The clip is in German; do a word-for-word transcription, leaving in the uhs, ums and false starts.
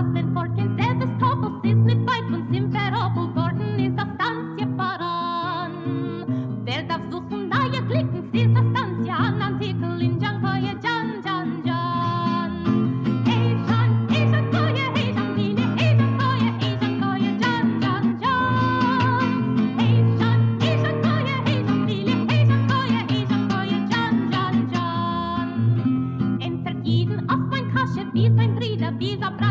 wenn Folken selbes Topos ist nicht weit von Simferopol, dorten ist das Stanzje voran. Wer darf suchen, neue Klicken, ist das Stanzje an Artikel in Jankoje, Jan, Jan, Jan. Hey, Jan, hey, Jankoje, hey, Janine, hey, Jankoje, hey, Jankoje, Jan, Jan, Jan. Hey, Jan, hey, Jankoje, hey, Janine, hey, Jankoje, hey, Jankoje, Jan, Jan, Jan. Enter jeden auf mein Kasche, wie sein Brüder, wie sa